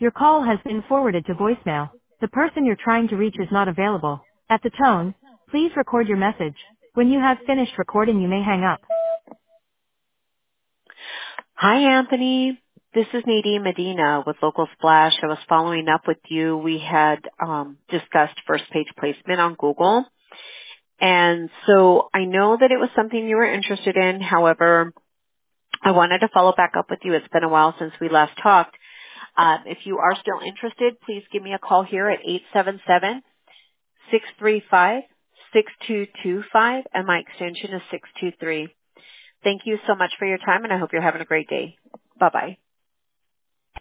Your call has been forwarded to voicemail. The person you're trying to reach is not available. At the tone, please record your message. When you have finished recording, you may hang up. Hi, Anthony. This is Nadine Medina with Local Splash. I was following up with you. We had discussed first page placement on Google. And so I know that it was something you were interested in. However, I wanted to follow back up with you. It's been a while since we last talked. If you are still interested, please give me a call here at 877-635-6225, and my extension is 623. Thank you so much for your time, and I hope you're having a great day. Bye-bye.